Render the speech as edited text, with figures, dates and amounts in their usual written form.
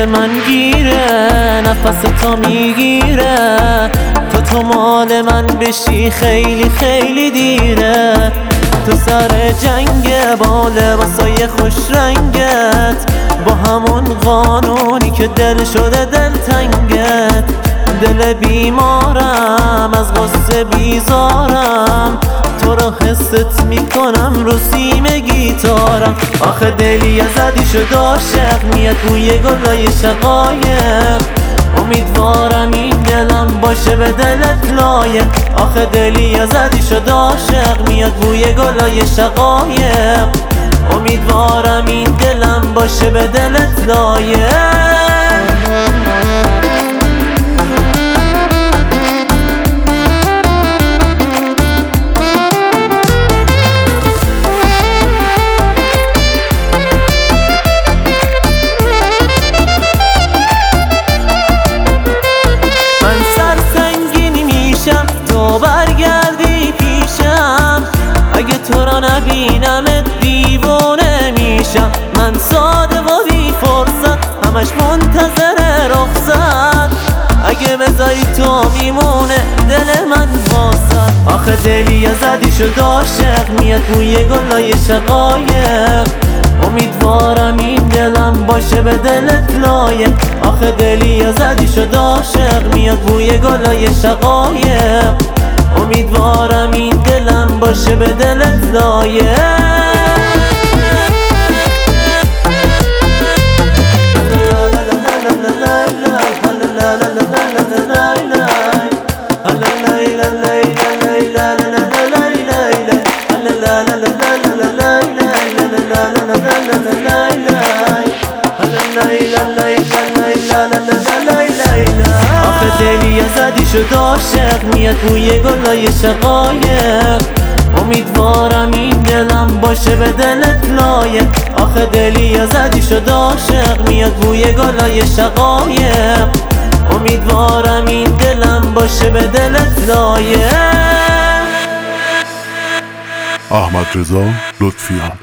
دل من گیره، نفس تو میگیره، تو مال من بشی خیلی خیلی دیره. تو سر جنگ با لباسای خوش رنگت، با همون قانونی که دل شده دلتنگت. دل بیمارم از غصه بیزارم، تو رو حست میکنم رو سیم گیتارم. آخه دلی زدی شد عاشق، میاد بوی گلای شقایق. امیدوارم این دلم باشه به دلت لایق. آخه دلی زدی شد عاشق، میاد بوی گلای شقایق. امیدوارم این دلم باشه به دلت لایق. تو برگردی پیشم، اگه تو را نبینمت دیوونه میشم. من ساده و بی فرصت، همش منتظر رخصت. اگه بذاری تو میمونه دل من واسط. آخه دلی زدی شد عاشق، میاد بوی گلای شقایق. امیدوارم این دلم باشه به دلت لایق. آخه دلی زدی شد عاشق، میاد بوی گلای شقایق. امیدوارم این دلم باشه به دلت لایق. آخه دلی زدی شد عاشق، میاد بوی گلای شقایق. امیدوارم این دلم باشه به دلت لایق. آخه دلی زدی شد عاشق، میاد بوی گلای شقایق. امیدوارم این دلم باشه به دلت لایق. احمد رضا لطفیان.